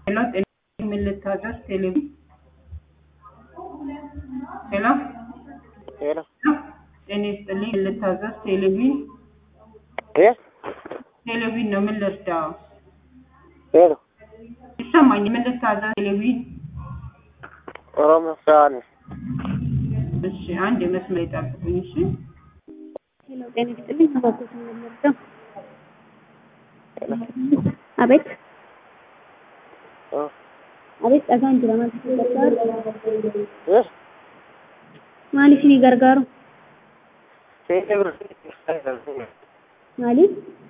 Hello, Militajas Televi. Hello, Hello. Dennis Militajas Televi. Yes? Televi no Milita. Hello. ይሰማኝ Militajas Televi. ኦሮሞ ሳኒ እሺ አንድ መስመር ይጣብቁኝ እሺ ሄሎ ጤና ይስጥልኝ አባቶች እንደምርዳው አቤት አቤት ጠጋን ጅራ ማለት ይችላል Yes? ማሊሽኒ ገርጋሩ ቴሌብር ማሊ